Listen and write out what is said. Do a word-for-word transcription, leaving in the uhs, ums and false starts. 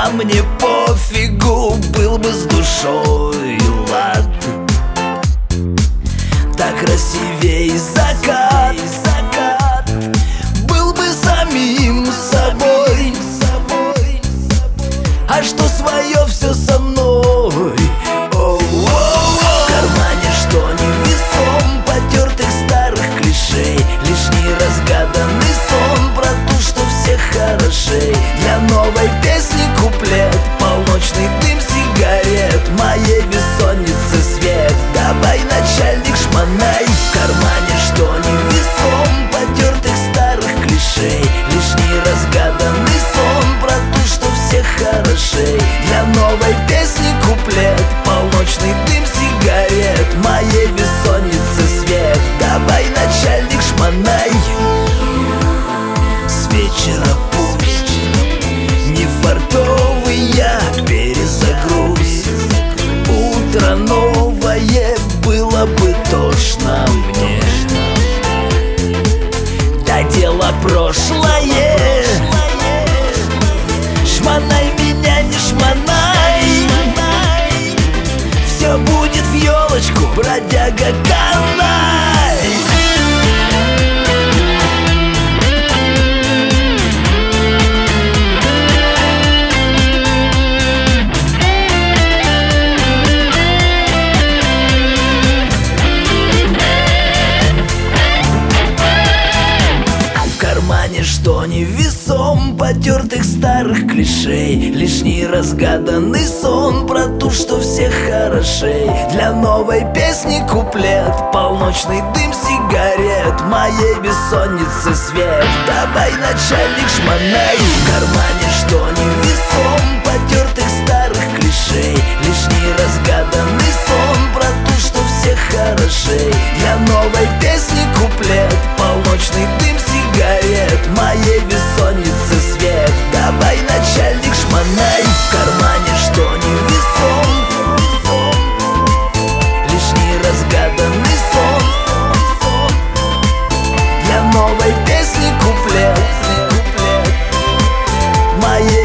А мне пофигу, был бы с душой лад. Так красивей закат, закат был бы самим собой. А что свое все со мной. Оу, оу, оу. В кармане что невесом потертых старых клишей, лишний разгаданный сон про то, что все хорошей. Для новой песни куплет, полночный дым сигарет, моей бессонницы свет. Давай, начальник, шмонай. В кармане что невесом потертых старых клишей, лишний разгаданный сон про то, что все хорошей. Для новой песни куплет, полночный дым сигарет, моей бессонницы свет. Давай, начальник, шмонай. С вечера пусть не фартовый я перезагруз. Утро новое, было бы тошно мне. Да дело прошлое. Шмонай меня, не шмонай. Все будет в елочку, бродяга, канай. Что невесом потертых старых клишей, лишний разгаданный сон про то, что все хорошей. Для новой песни куплет, полночный дым сигарет, моей бессонницы свет. Давай, начальник, шмонай. В кармане что невесом потертых старых клишей, лишний разгаданный сон про то, что все хорошей. Для новой песни куплет, полночный дым сигарет, моей бессонницы свет. Давай, начальник, шмонай. В кармане что невесом лишний разгаданный сон. Для новой песни куплет, моей